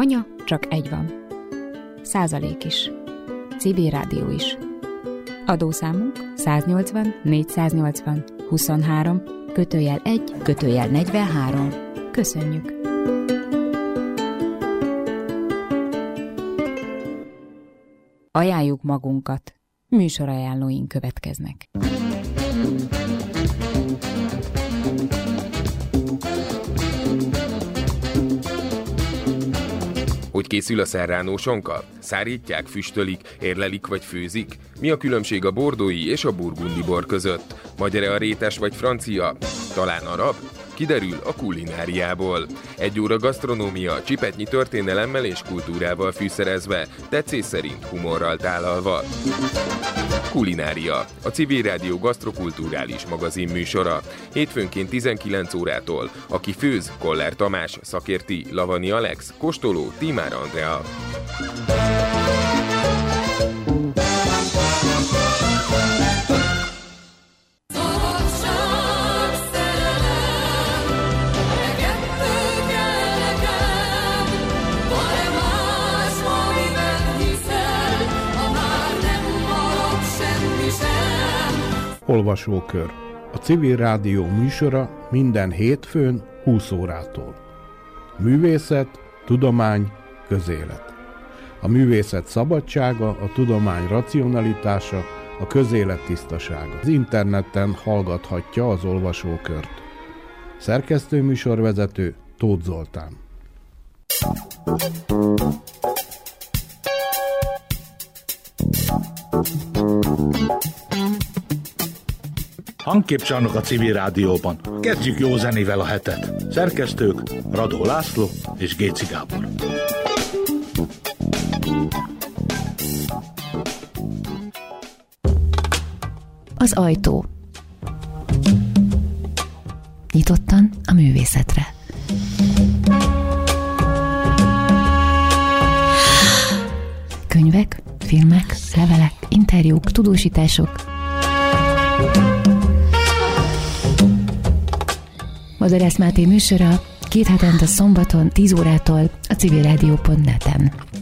Anya csak egy van. Százalék is. Civil rádió is. Adószámunk 180 480 23 /1 /43. Köszönjük! Ajánljuk magunkat. Műsorajánlóink következnek. Hogy készül a serránósonka? Szárítják, füstölik, érlelik vagy főzik? Mi a különbség a bordói és a burgundi bor között? Magyar-e a rétes vagy francia? Talán arab? Kiderül a kulináriából. 1 óra gasztronómia, csipetnyi történelemmel és kultúrával fűszerezve, tetszés szerint humorral tálalva. Kulinária, a Civil Rádió gasztrokulturális magazin műsora. Hétfőnként 19 órától. Aki főz, Koller Tamás, szakérti, Lavani Alex, kóstoló, Tímár Andrea. Olvasókör. A Civil Rádió műsora minden hétfőn 20 órától. Művészet, tudomány, közélet. A művészet szabadsága, a tudomány racionalitása, a közélet tisztasága. Az interneten hallgathatja az olvasókört. Szerkesztő műsorvezető Tóth Zoltán. Hangképcsarnok a Civil Rádióban. Kezdjük jó zenével a hetet. Szerkesztők Radó László és Géci Gábor. Az ajtó. Nyitottan a művészetre. Könyvek, filmek, levelek, interjúk, tudósítások. Madarász Máté műsora 2 hetente szombaton 10 órától a civilrádió.net-en.